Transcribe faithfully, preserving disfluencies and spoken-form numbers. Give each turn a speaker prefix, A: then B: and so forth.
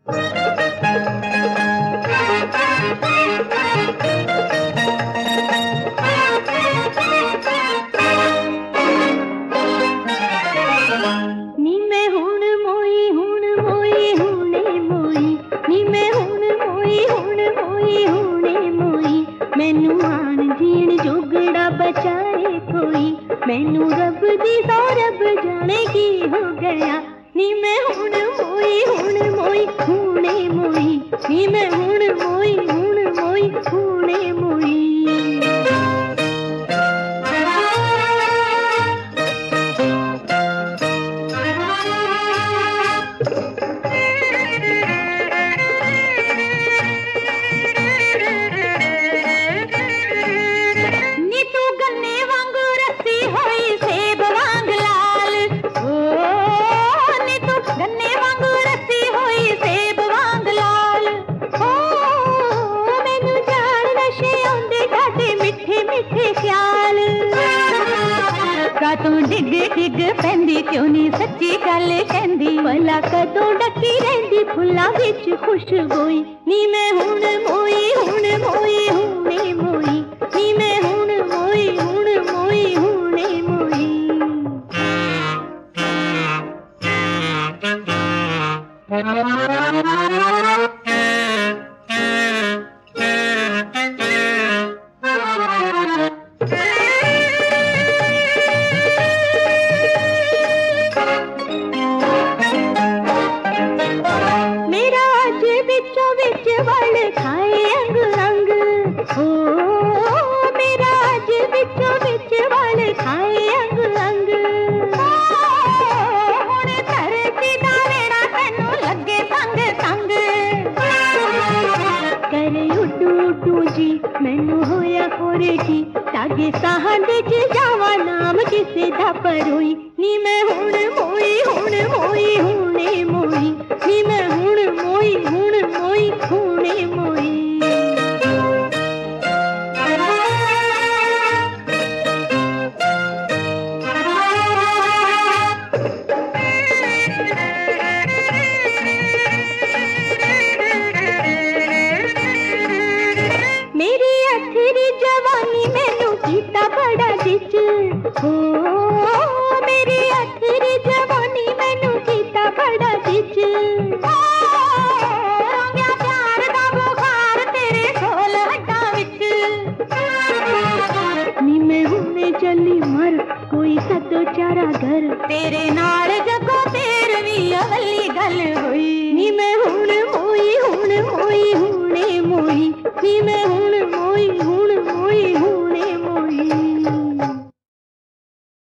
A: नी मैं हुण मोई हुण मोई हुणे मोई, नी मैं हुण मोई हुण मोई हुणे मोई, मैनू आन जीण जोगड़ा बचाए कोई, मैनू रब दी सौ रब जाने की हो गया। नी मैं हुण मोई हुण मोई हुणे मोई, नी मैं हुण मोई हुण मोई हुणे मोई। नी तू गन्ने वांगू रस्सी होई सेब वांग लाल, ओ नी तू गन्ने वांगू रस्सी होई सेब वांग लाल, ओ मैनू जान नशे आउंदे ताडे मिठे मिठे ख्याल। कातों डिग डिग पैंदी क्यों नी सच्ची गल कहंदी, भला कदों डकी रहिंदी फुल्लां विच खुशबोई। नी मैं हुण मोई हुण मोई हुणे मोई, नी मैं हुण मोई हुण मोई हुणे मोई। मेरा अज बिचों बिच वल खाए अंग अंग, ओ मेरा अज बिचों बिच वल खाए अंग अंग, हुण धरती दा वेड़ा तैनू लगे संग संग, करे उड्डू उड्डू जी मैनू होया खोरे जी, तागे साहां दे च जावा नाम किसे दा परोई। नी मैं हुण मोई हुण मोई हुणे मोई, नी मैं हुण मोई हुण मोई हुणे मोई। मेरी अथरी जवानी मैनू कीता बड़ा जिच, ओ मेरी अथरी जवानी मैनू कीता बड़ा जिच, रंगया प्यार दा बुखार तेरे सोल हड्डां विच। नी मैं हुणे चली मर कोई सतो चारा घर, तेरे नाल जगों तेरवीं अवली गल होई। नी मैं हुण मोई हुण मोई हुणे मोई, नी मैं हुण